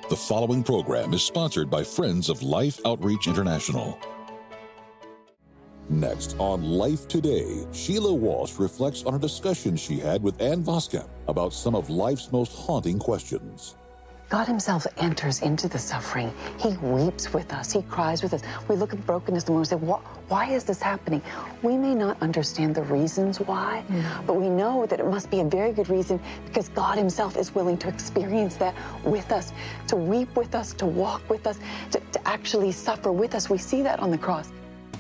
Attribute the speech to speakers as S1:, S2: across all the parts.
S1: The following program is sponsored by Friends of Life Outreach International. Next on Life Today, Sheila Walsh reflects on a discussion she had with Ann Voskamp about some of life's most haunting questions.
S2: God himself enters into the suffering. He weeps with us. He cries with us. We look at brokenness and we say, why is this happening? We may not understand the reasons why, but we know that it must be a very good reason because God himself is willing to experience that with us, to weep with us, to walk with us, to actually suffer with us. We see that on the cross.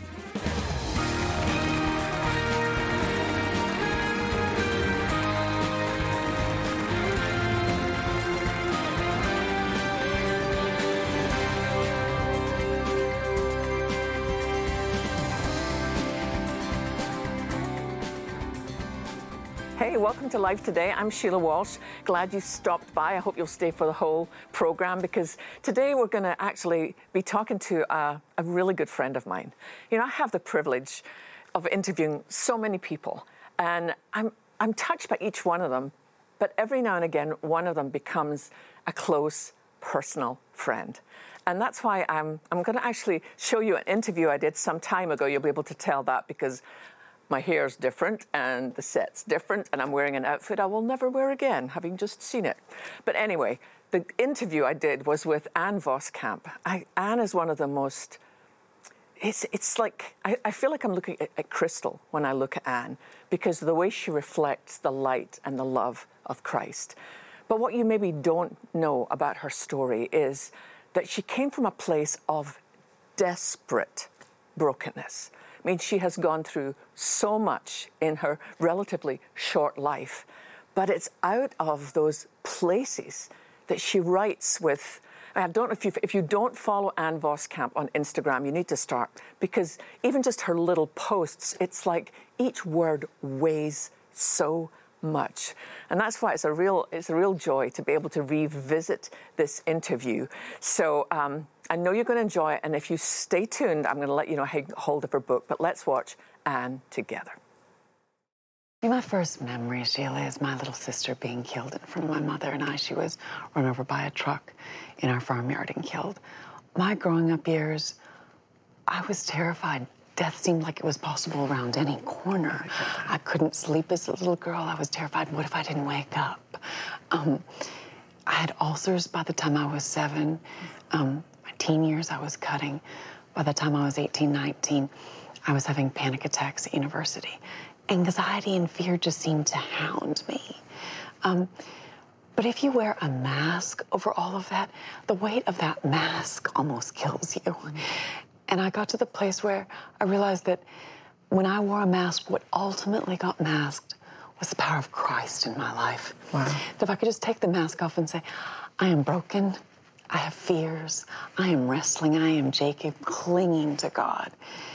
S3: Hey, welcome to Life Today. I'm Sheila Walsh. Glad you stopped by. I hope you'll stay for the whole program because today we're going to actually be talking to a really good friend of mine. You know, I have the privilege of interviewing so many people, and I'm touched by each one of them, but every now and again, one of them becomes a close, personal friend. And that's why I'm going to actually show you an interview I did some time ago. You'll be able to tell that because my hair's different and the set's different and I'm wearing an outfit I will never wear again, having just seen it. But anyway, the interview I did was with Ann Voskamp. Ann is one of the most, it's like, I feel like I'm looking at crystal when I look at Ann because of the way she reflects the light and the love of Christ. But what you maybe don't know about her story is that she came from a place of desperate brokenness. I mean, she has gone through so much in her relatively short life, but it's out of those places that she writes with. I don't know if you don't follow Ann Voskamp on Instagram, you need to start, because even just her little posts, it's like each word weighs so much. And that's why it's a real joy to be able to revisit this interview. So I know you're going to enjoy it, and if you stay tuned, I'm going to let you know how you get hold of her book, but let's watch Ann together.
S2: My first memory, Sheila, is my little sister being killed in front of my mother and I. She was run over by a truck in our farmyard and killed. My growing up years, I was terrified. Death seemed like it was possible around any corner. I couldn't sleep as a little girl. I was terrified. What if I didn't wake up? I had ulcers by the time I was 7. My teen years, I was cutting. By the time I was 18, 19, I was having panic attacks at university. Anxiety and fear just seemed to hound me. But if you wear a mask over all of that, the weight of that mask almost kills you. And I got to the place where I realized that when I wore a mask, what ultimately got masked was the power of Christ in my life. Wow. That if I could just take the mask off and say, I am broken, I have fears, I am wrestling, I am Jacob clinging to God.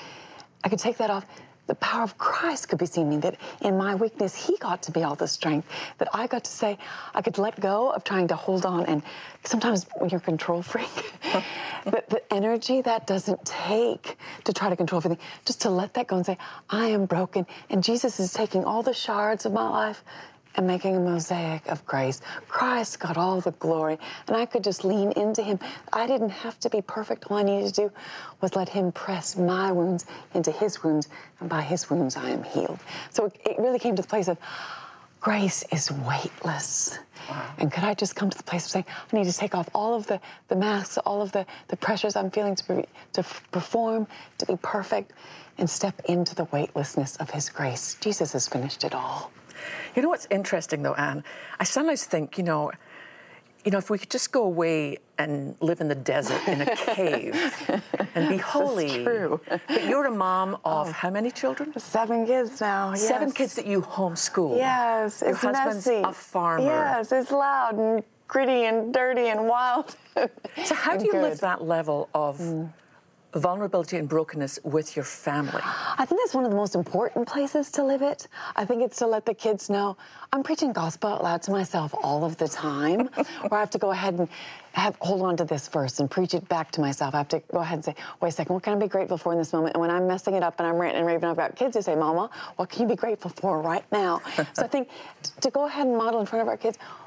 S2: I could take that off. The power of Christ could be seen in me, that in my weakness, he got to be all the strength, that I got to say, I could let go of trying to hold on. And sometimes when you're a control freak, the energy that doesn't take to try to control everything, just to let that go and say, I am broken. And Jesus is taking all the shards of my life and making a mosaic of grace. Christ got all the glory, and I could just lean into him. I didn't have to be perfect. All I needed to do was let him press my wounds into his wounds, and by his wounds I am healed. So it really came to the place of grace is weightless. Wow. And could I just come to the place of saying, I need to take off all of the masks, all of the pressures I'm feeling to perform, to be perfect, and step into the weightlessness of his grace. Jesus has finished it all.
S3: You know what's interesting, though, Ann? I sometimes think, you know, if we could just go away and live in the desert in a cave and be holy.
S2: That's true.
S3: But you're a mom of how many children?
S2: 7 kids now, yes.
S3: 7 kids that you homeschool.
S2: Yes,
S3: Your
S2: it's
S3: husband's
S2: messy.
S3: A farmer.
S2: Yes, it's loud and gritty and dirty and wild.
S3: So how do you live that level of vulnerability and brokenness with your family?
S2: I think that's one of the most important places to live it. I think it's to let the kids know I'm preaching gospel out loud to myself all of the time, where I have to go ahead and hold on to this verse and preach it back to myself. I have to go ahead and say, wait a second, what can I be grateful for in this moment? And when I'm messing it up and I'm ranting and raving, I've got kids who say, Mama, what can you be grateful for right now? So I think to go ahead and model in front of our kids,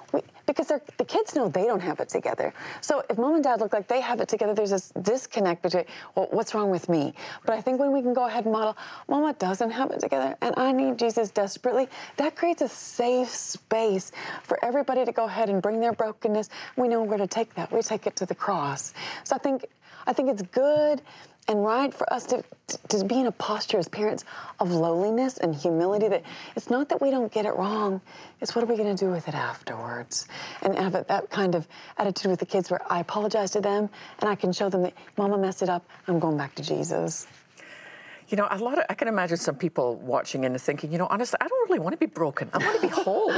S2: because the kids know they don't have it together. So if mom and dad look like they have it together, there's this disconnect between, well, what's wrong with me? But I think when we can go ahead and model, mama doesn't have it together, and I need Jesus desperately, that creates a safe space for everybody to go ahead and bring their brokenness. We know where to take that. We take it to the cross. So I think it's good and right for us to be in a posture as parents of lowliness and humility, that it's not that we don't get it wrong, it's what are we going to do with it afterwards? And have that kind of attitude with the kids where I apologize to them and I can show them that Mama messed it up, I'm going back to Jesus.
S3: You know, I can imagine some people watching and thinking, you know, honestly, I don't really want to be broken. I want to be whole.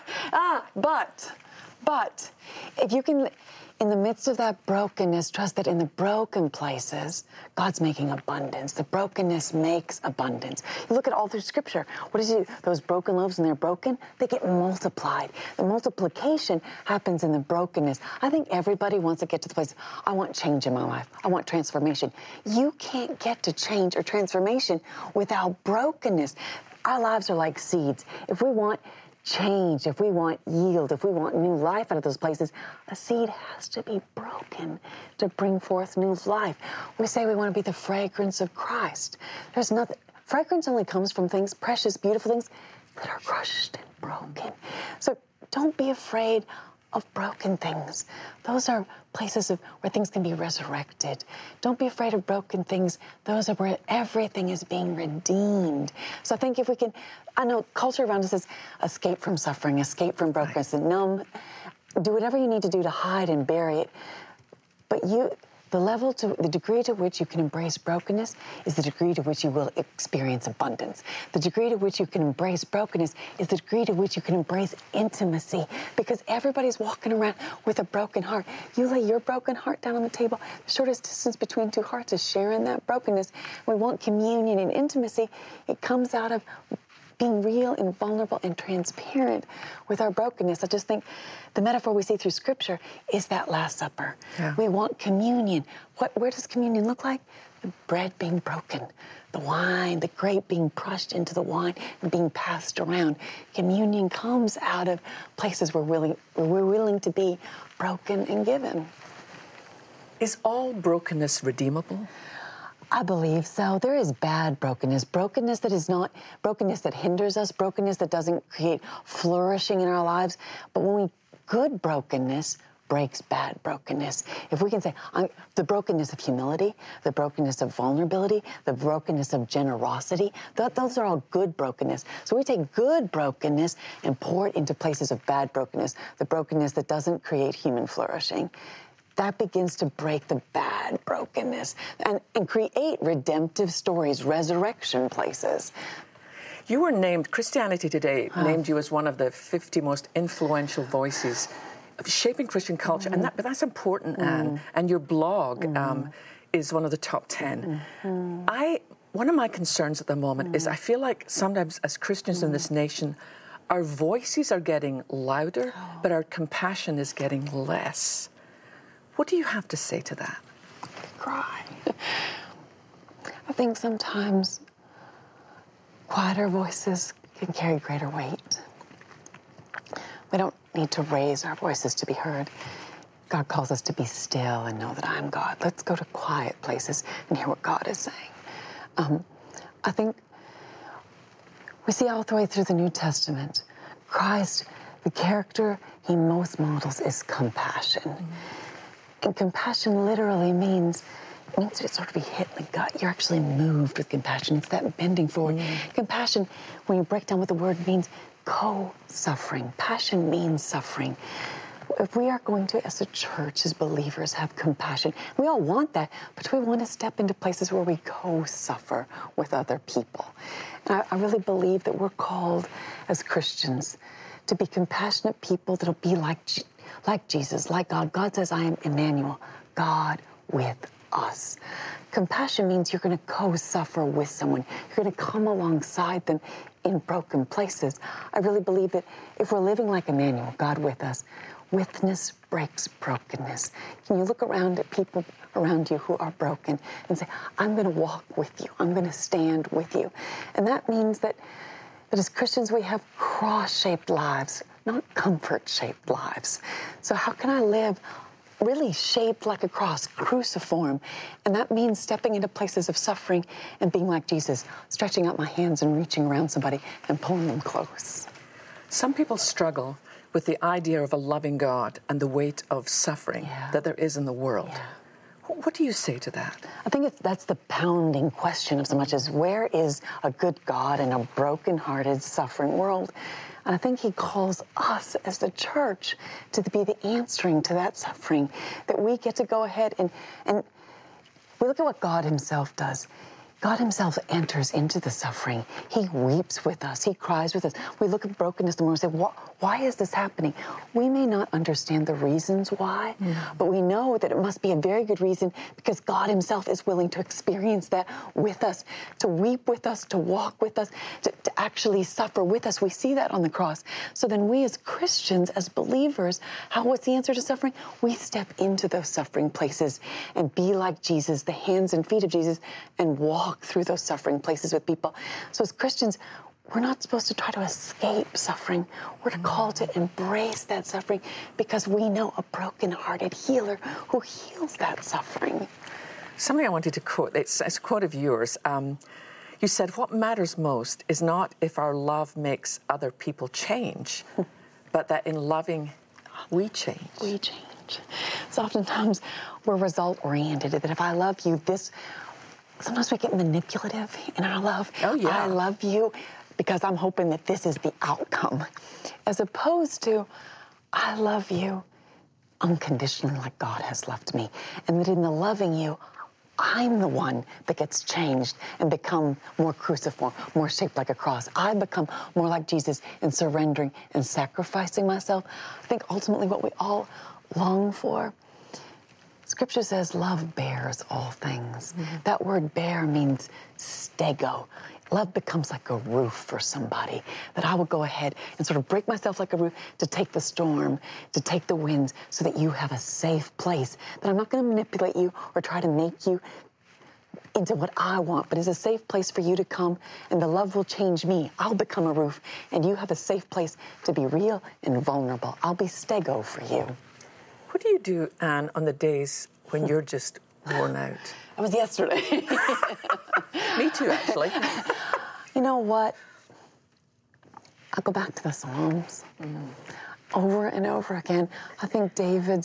S2: But if you can, in the midst of that brokenness, trust that in the broken places, God's making abundance. The brokenness makes abundance. You look at all through Scripture. What does he do? Those broken loaves, when they're broken, they get multiplied. The multiplication happens in the brokenness. I think everybody wants to get to the place, I want change in my life. I want transformation. You can't get to change or transformation without brokenness. Our lives are like seeds. If we want change, if we want yield, if we want new life out of those places, a seed has to be broken to bring forth new life. We say we want to be the fragrance of Christ. There's nothing, fragrance only comes from things, precious, beautiful things that are crushed and broken. So don't be afraid of broken things. Those are places where things can be resurrected. Don't be afraid of broken things. Those are where everything is being redeemed. So I think if we can, I know culture around us says escape from suffering, escape from brokenness, and numb. Do whatever you need to do to hide and bury it. But the degree to which you can embrace brokenness is the degree to which you will experience abundance. The degree to which you can embrace brokenness is the degree to which you can embrace intimacy, because everybody's walking around with a broken heart. You lay your broken heart down on the table. The shortest distance between two hearts is sharing that brokenness. We want communion and intimacy. It comes out of being real and vulnerable and transparent with our brokenness. I just think the metaphor we see through Scripture is that Last Supper. Yeah. We want communion. Where does communion look like? The bread being broken, the wine, the grape being crushed into the wine and being passed around. Communion comes out of places where we're willing to be broken and given.
S3: Is all brokenness redeemable?
S2: I believe so. There is bad brokenness. Brokenness that hinders us, brokenness that doesn't create flourishing in our lives. But good brokenness breaks bad brokenness. If we can say the brokenness of humility, the brokenness of vulnerability, the brokenness of generosity, those are all good brokenness. So we take good brokenness and pour it into places of bad brokenness, the brokenness that doesn't create human flourishing. That begins to break the bad brokenness and create redemptive stories, resurrection places.
S3: You were named, Christianity Today named you as one of the 50 most influential voices of shaping Christian culture. And that's important, Anne. And your blog is one of the top 10. One of my concerns at the moment is I feel like sometimes as Christians in this nation, our voices are getting louder, but our compassion is getting less. What do you have to say to that?
S2: Cry. I think sometimes quieter voices can carry greater weight. We don't need to raise our voices to be heard. God calls us to be still and know that I'm God. Let's go to quiet places and hear what God is saying. I think we see all the way through the New Testament, Christ, the character he most models is compassion. And compassion literally means to sort of be hit in the gut. You're actually moved with compassion. It's that bending forward. Compassion, when you break down what the word means, co-suffering. Passion means suffering. If we are going to, as a church, as believers, have compassion, we all want that, but we want to step into places where we co-suffer with other people. And I really believe that we're called as Christians to be compassionate people that'll be like Jesus, like God. God says, I am Emmanuel, God with us. Compassion means you're going to co-suffer with someone. You're going to come alongside them in broken places. I really believe that if we're living like Emmanuel, God with us, witness breaks brokenness. Can you look around at people around you who are broken and say, I'm going to walk with you. I'm going to stand with you. And that means that as Christians, we have cross-shaped lives, not comfort-shaped lives. So how can I live really shaped like a cross, cruciform? And that means stepping into places of suffering and being like Jesus, stretching out my hands and reaching around somebody and pulling them close.
S3: Some people struggle with the idea of a loving God and the weight of suffering that there is in the world.
S2: Yeah.
S3: What do you say to that?
S2: I think that's the pounding question of so much is, where is a good God in a broken-hearted, suffering world? And I think he calls us as the church to be the answering to that suffering, that we get to go ahead and we look at what God himself does. God himself enters into the suffering. He weeps with us. He cries with us. We look at brokenness and we say, why is this happening? We may not understand the reasons why, but we know that it must be a very good reason because God himself is willing to experience that with us, to weep with us, to walk with us, to actually suffer with us. We see that on the cross. So then we as Christians, as believers, what's the answer to suffering? We step into those suffering places and be like Jesus, the hands and feet of Jesus, and walk through those suffering places with people. So as Christians, we're not supposed to try to escape suffering. We're called to embrace that suffering because we know a broken-hearted healer who heals that suffering.
S3: Something I wanted to quote, it's a quote of yours. You said, what matters most is not if our love makes other people change, but that in loving, we change.
S2: We change. So oftentimes we're result-oriented, that if I love you, sometimes we get manipulative in our love.
S3: Oh, yeah.
S2: I love you because I'm hoping that this is the outcome. As opposed to, I love you unconditionally like God has loved me. And that in the loving you, I'm the one that gets changed and become more cruciform, more shaped like a cross. I become more like Jesus in surrendering and sacrificing myself. I think ultimately what we all long for, Scripture says love bears all things. That word bear means stego. Love becomes like a roof for somebody, that I will go ahead and sort of break myself like a roof to take the storm, to take the winds, so that you have a safe place, that I'm not going to manipulate you or try to make you into what I want, but it's a safe place for you to come, and the love will change me. I'll become a roof, and you have a safe place to be real and vulnerable. I'll be stego for you.
S3: What do you do, Anne, on the days when you're just worn out?
S2: It was yesterday.
S3: Me too, actually.
S2: You know what? I'll go back to the Psalms. Over and over again. I think David's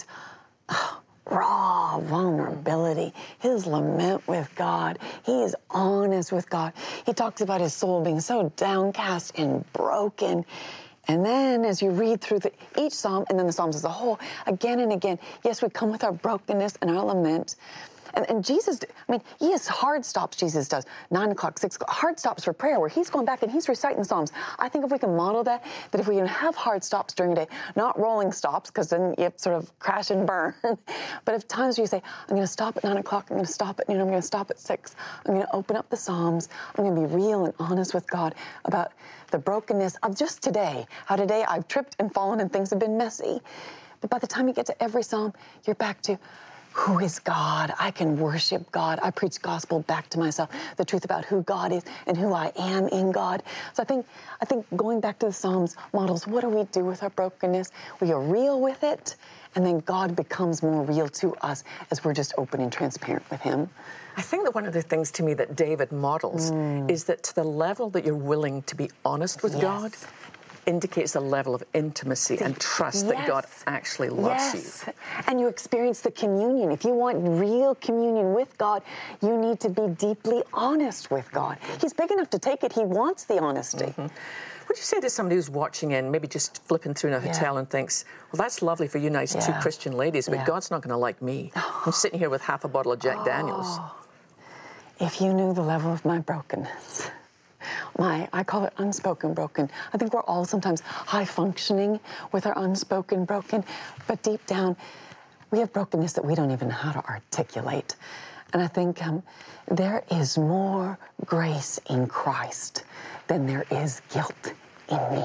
S2: raw vulnerability, his lament with God. He is honest with God. He talks about his soul being so downcast and broken. And then as you read through each psalm, and then the Psalms as a whole, again and again, yes, we come with our brokenness and our lament. And Jesus, I mean, he has hard stops, Jesus does. 9 o'clock, 6 o'clock, hard stops for prayer where he's going back and he's reciting the Psalms. I think if we can model that if we can have hard stops during the day, not rolling stops, because then you sort of crash and burn. But if times where you say, I'm going to stop at 9 o'clock, I'm going to stop at noon, I'm going to stop at 6, I'm going to open up the Psalms, I'm going to be real and honest with God about the brokenness of just today, how today I've tripped and fallen and things have been messy. But by the time you get to every Psalm, you're back to, who is God? I can worship God. I preach gospel back to myself, the truth about who God is and who I am in God. So I think going back to the Psalms models, what do we do with our brokenness? We are real with it, and then God becomes more real to us as we're just open and transparent with him.
S3: I think that one of the things to me that David models is that to the level that you're willing to be honest with God indicates a level of intimacy and trust that God actually loves you.
S2: And you experience the communion. If you want real communion with God, you need to be deeply honest with God. He's big enough to take it. He wants the honesty.
S3: What do you say to somebody who's watching in, maybe just flipping through in a hotel and thinks, well, that's lovely for you nice two Christian ladies, but God's not going to like me. I'm sitting here with half a bottle of Jack Daniels.
S2: If you knew the level of my brokenness, I call it unspoken broken. I think we're all sometimes high functioning with our unspoken broken, but deep down, we have brokenness that we don't even know how to articulate. And I think there is more grace in Christ than there is guilt in me.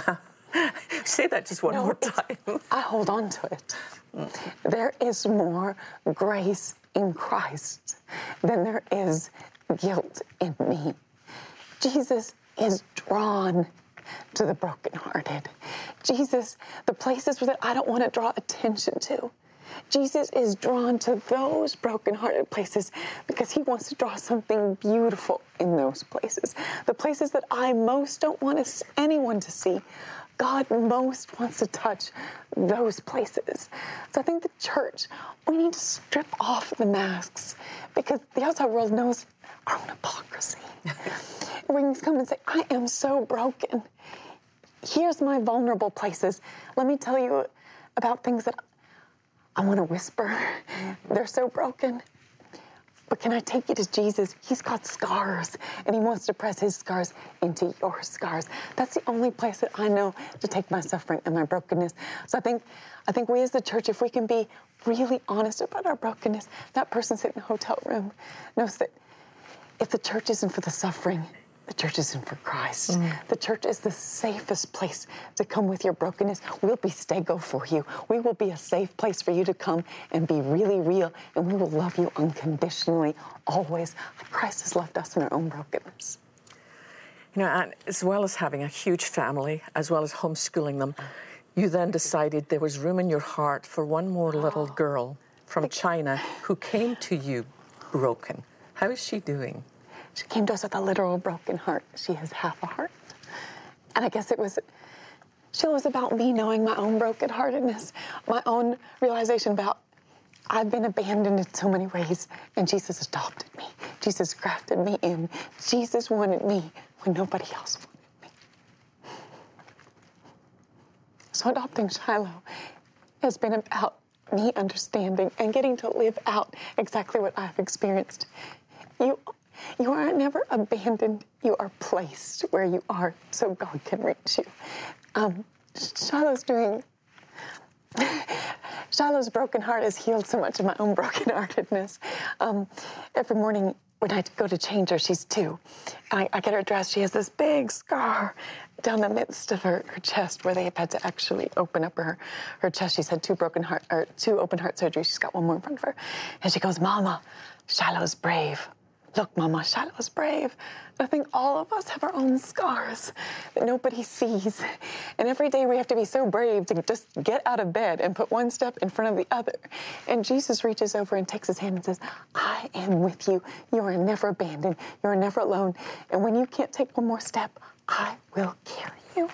S3: Say that just one more time.
S2: I hold on to it. There is more grace in Christ than there is guilt in me. Jesus is drawn to the brokenhearted. Jesus, the places that I don't want to draw attention to. Jesus is drawn to those brokenhearted places because he wants to draw something beautiful in those places. The places that I most don't want anyone to see, God most wants to touch those places. So I think the church, we need to strip off the masks because the outside world knows our own hypocrisy. We can come and say, I am so broken. Here's my vulnerable places. Let me tell you about things that I want to whisper. They're so broken. But can I take you to Jesus? He's got scars, and he wants to press his scars into your scars. That's the only place that I know to take my suffering and my brokenness. So I think we as the church, if we can be really honest about our brokenness, that person sitting in the hotel room knows that if the church isn't for the suffering, the church isn't for Christ. The church is the safest place to come with your brokenness. We'll be stego for you. We will be a safe place for you to come and be really real, and we will love you unconditionally, always. Christ has left us in our own brokenness.
S3: You know, and as well as having a huge family, as well as homeschooling them, you then decided there was room in your heart for one more little girl from China who came to you broken. How is she doing?
S2: She came to us with a literal broken heart. She has half a heart. And I guess Sheila was about me knowing my own brokenheartedness, my own realization about I've been abandoned in so many ways, and Jesus adopted me. Jesus grafted me in. Jesus wanted me when nobody else wanted me. So adopting Shiloh has been about me understanding and getting to live out exactly what I've experienced. You are never abandoned. You are placed where you are so God can reach you. Shiloh's broken heart has healed so much of my own brokenheartedness. Every morning when I go to change her, she's 2. And I get her dressed. She has this big scar down the midst of her chest where they have had to actually open up her chest. She's had 2 open heart surgeries. She's got one more in front of her. And she goes, Mama, Shiloh's brave. Look, Mama, Shiloh's brave. I think all of us have our own scars that nobody sees. And every day we have to be so brave to just get out of bed and put one step in front of the other. And Jesus reaches over and takes his hand and says, I am with you. You are never abandoned. You are never alone. And when you can't take one more step, I will carry you.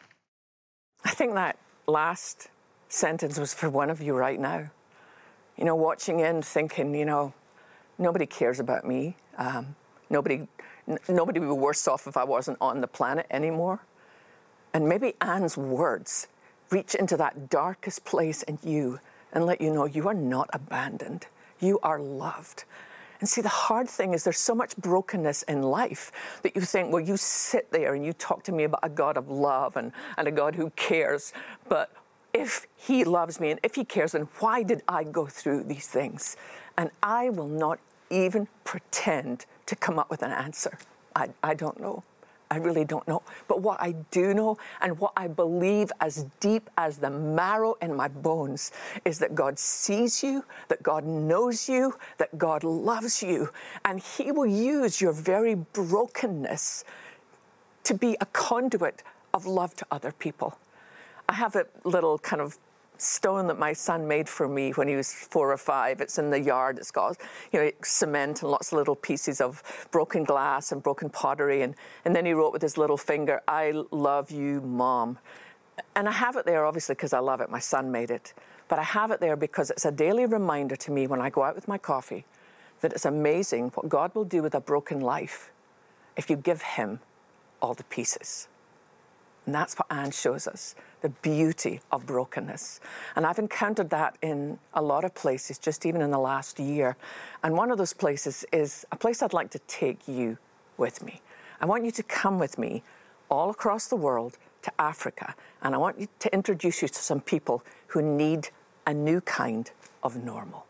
S3: I think that last sentence was for one of you right now. You know, watching in, thinking, you know, nobody cares about me. Nobody would be worse off if I wasn't on the planet anymore. And maybe Anne's words reach into that darkest place in you and let you know you are not abandoned. You are loved. And see, the hard thing is there's so much brokenness in life that you think, well, you sit there and you talk to me about a God of love and a God who cares. But if he loves me and if he cares, then why did I go through these things? And I will not even pretend to come up with an answer. I don't know. I really don't know. But what I do know and what I believe as deep as the marrow in my bones is that God sees you, that God knows you, that God loves you, and he will use your very brokenness to be a conduit of love to other people. I have a little kind of stone that my son made for me when he was 4 or 5. It's in the yard. It's got, you know, cement and lots of little pieces of broken glass and broken pottery. And then he wrote with his little finger, I love you, Mom. And I have it there, obviously, because I love it. My son made it. But I have it there because it's a daily reminder to me when I go out with my coffee that it's amazing what God will do with a broken life if you give him all the pieces. And that's what Anne shows us, the beauty of brokenness. And I've encountered that in a lot of places, just even in the last year. And one of those places is a place I'd like to take you with me. I want you to come with me all across the world to Africa. And I want you to introduce you to some people who need a new kind of normal.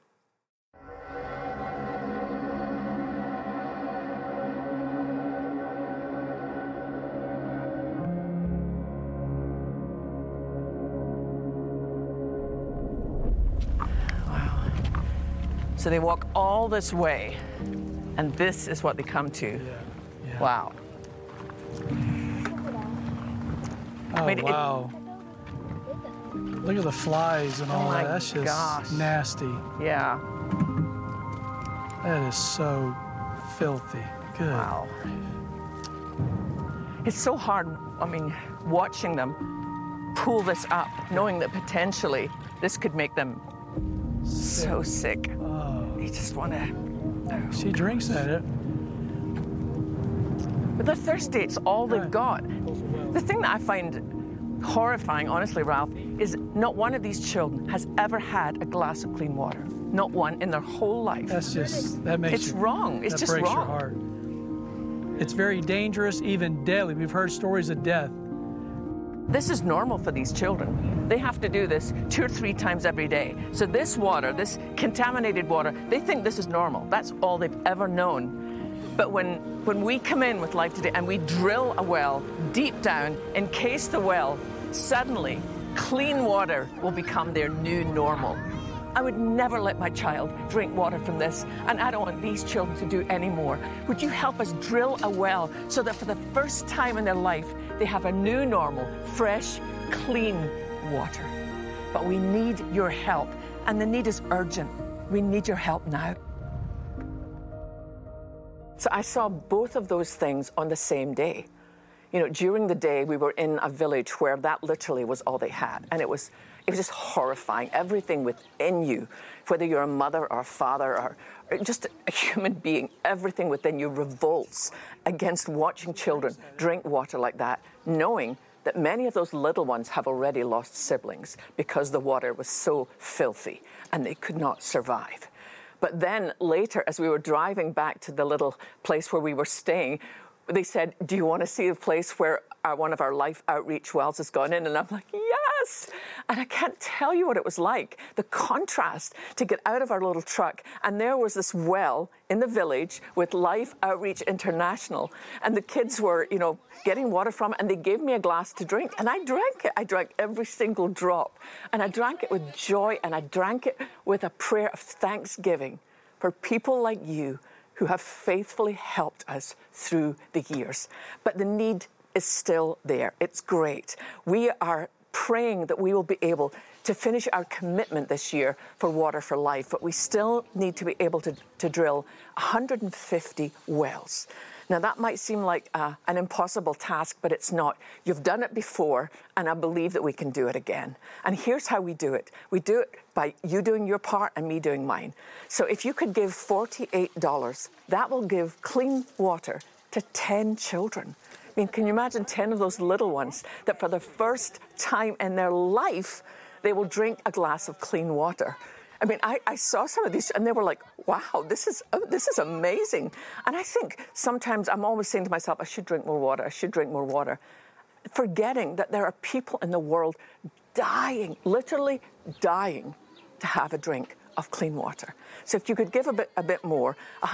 S3: So they walk all this way, and this is what they come to. Yeah. Wow.
S4: Oh, wow. Look at the flies and all that. That's just nasty.
S3: Yeah.
S4: That is so filthy. Good.
S3: Wow. It's so hard, I mean, watching them pull this up, knowing that potentially this could make them so sick.
S4: Oh.
S3: You just want to...
S4: She drinks at it.
S3: But they're thirsty. It's all they've got. The thing that I find horrifying, honestly, Ralph, is not one of these children has ever had a glass of clean water. Not one in their whole life.
S4: That makes
S3: it's wrong. It's just wrong.
S4: That breaks your heart. It's very dangerous, even deadly. We've heard stories of death.
S3: This is normal for these children. They have to do this 2 or 3 times every day. So this water, this contaminated water, they think this is normal. That's all they've ever known. But when we come in with Life Today and we drill a well deep down, encase the well, suddenly clean water will become their new normal. I would never let my child drink water from this, and I don't want these children to do any more. Would you help us drill a well so that for the first time in their life, they have a new normal, fresh, clean water? But we need your help, and the need is urgent. We need your help now. So I saw both of those things on the same day. You know, during the day, we were in a village where that literally was all they had. And it was just horrifying. Everything within you, whether you're a mother or a father or just a human being, everything within you revolts against watching children drink water like that, knowing that many of those little ones have already lost siblings because the water was so filthy and they could not survive. But then later, as we were driving back to the little place where we were staying, they said, do you want to see the place where one of our Life Outreach wells has gone in? And I'm like, yes! And I can't tell you what it was like, the contrast to get out of our little truck. And there was this well in the village with Life Outreach International. And the kids were, you know, getting water from it. And they gave me a glass to drink. And I drank it. I drank every single drop. And I drank it with joy. And I drank it with a prayer of thanksgiving for people like you who have faithfully helped us through the years. But the need is still there. It's great. We are praying that we will be able to finish our commitment this year for Water for Life, but we still need to be able to drill 150 wells. Now, that might seem like an impossible task, but it's not. You've done it before, and I believe that we can do it again. And here's how we do it. We do it by you doing your part and me doing mine. So if you could give $48, that will give clean water to 10 children. I mean, can you imagine 10 of those little ones that for the first time in their life, they will drink a glass of clean water? I mean, I saw some of these and they were like, wow, this is amazing. And I think sometimes I'm always saying to myself, I should drink more water. I should drink more water. Forgetting that there are people in the world dying, literally dying to have a drink of clean water. So if you could give a bit more,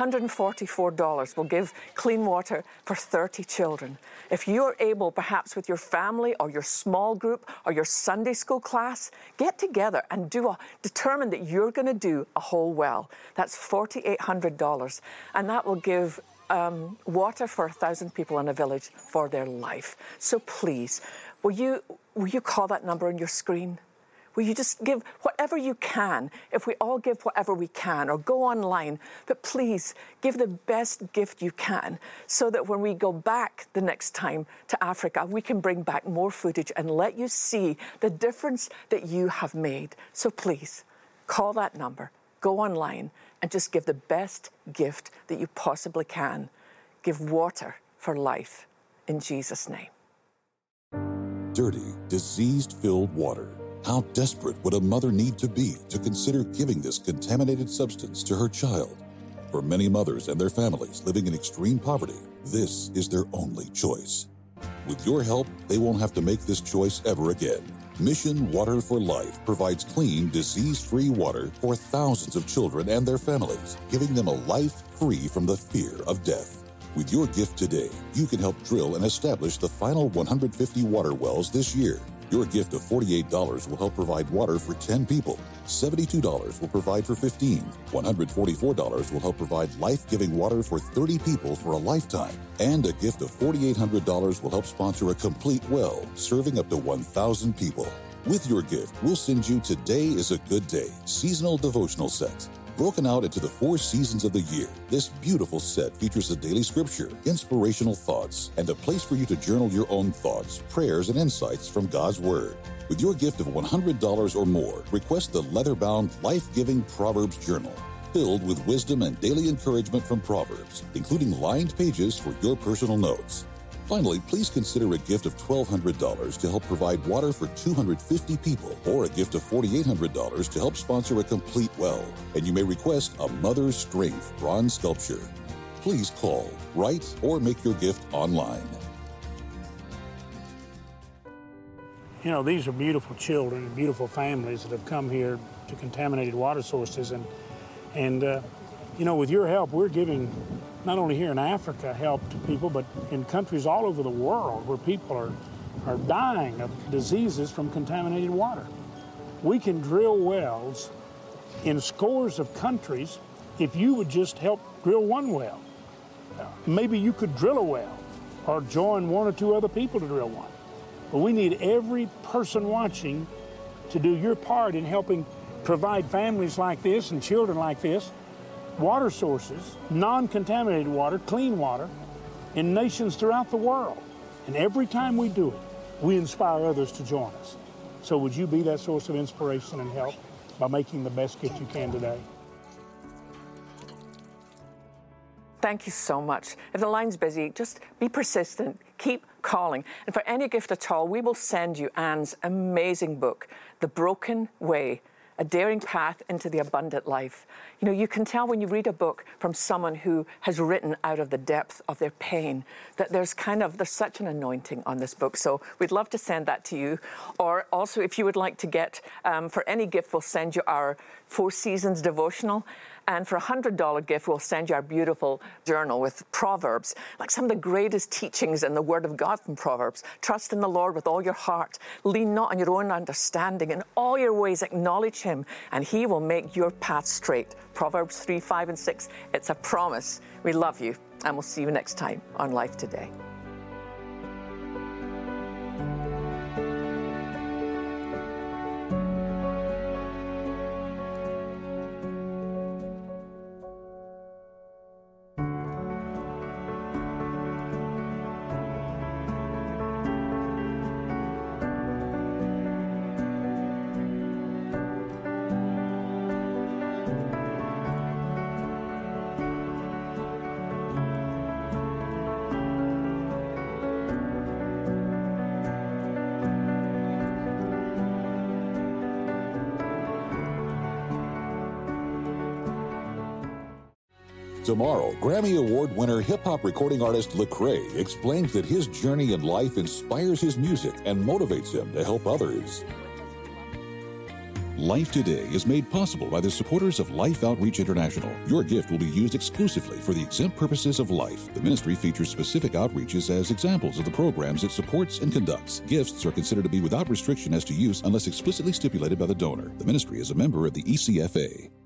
S3: $144 will give clean water for 30 children. If you are able, perhaps with your family or your small group or your Sunday school class, get together and determine that you're going to do a whole well. That's $4,800, and that will give water for 1,000 people in a village for their life. So please, will you call that number on your screen? Will you just give whatever you can, if we all give whatever we can, or go online, but please give the best gift you can so that when we go back the next time to Africa, we can bring back more footage and let you see the difference that you have made. So please, call that number, go online, and just give the best gift that you possibly can. Give water for life in Jesus' name.
S1: Dirty, disease-filled water. How desperate would a mother need to be to consider giving this contaminated substance to her child? For many mothers and their families living in extreme poverty, this is their only choice. With your help, they won't have to make this choice ever again. Mission Water for Life provides clean, disease-free water for thousands of children and their families, giving them a life free from the fear of death. With your gift today, you can help drill and establish the final 150 water wells this year. Your gift of $48 will help provide water for 10 people. $72 will provide for 15. $144 will help provide life-giving water for 30 people for a lifetime. And a gift of $4,800 will help sponsor a complete well, serving up to 1,000 people. With your gift, we'll send you Today is a Good Day seasonal devotional set. Broken out into the 4 seasons of the year, this beautiful set features a daily scripture, inspirational thoughts, and a place for you to journal your own thoughts, prayers, and insights from God's Word. With your gift of $100 or more, request the leather-bound, life-giving Proverbs Journal, filled with wisdom and daily encouragement from Proverbs, including lined pages for your personal notes. Finally, please consider a gift of $1,200 to help provide water for 250 people, or a gift of $4,800 to help sponsor a complete well. And you may request a Mother's Strength bronze sculpture. Please call, write, or make your gift online.
S5: You know, these are beautiful children and beautiful families that have come here to contaminated water sources. And you know, with your help, we're giving not only here in Africa help to people, but in countries all over the world where people are dying of diseases from contaminated water. We can drill wells in scores of countries if you would just help drill one well. Maybe you could drill a well or join 1 or 2 other people to drill one. But we need every person watching to do your part in helping provide families like this and children like this water sources, non-contaminated water, clean water, in nations throughout the world. And every time we do it, we inspire others to join us. So would you be that source of inspiration and help by making the best gift you can today?
S3: Thank you so much. If the line's busy, just be persistent. Keep calling. And for any gift at all, we will send you Anne's amazing book, The Broken Way, A Daring Path into the Abundant Life. You know, you can tell when you read a book from someone who has written out of the depth of their pain that there's such an anointing on this book. So we'd love to send that to you. Or also, if you would like to get, for any gift, we'll send you our 4 Seasons devotional. And for a $100 gift, we'll send you our beautiful journal with Proverbs, like some of the greatest teachings in the Word of God from Proverbs. Trust in the Lord with all your heart. Lean not on your own understanding. In all your ways, acknowledge Him, and He will make your path straight. Proverbs 3, 5, and 6. It's a promise. We love you, and we'll see you next time on Life Today.
S1: Tomorrow, Grammy Award winner hip-hop recording artist Lecrae explains that his journey in life inspires his music and motivates him to help others. Life Today is made possible by the supporters of Life Outreach International. Your gift will be used exclusively for the exempt purposes of life. The ministry features specific outreaches as examples of the programs it supports and conducts. Gifts are considered to be without restriction as to use unless explicitly stipulated by the donor. The ministry is a member of the ECFA.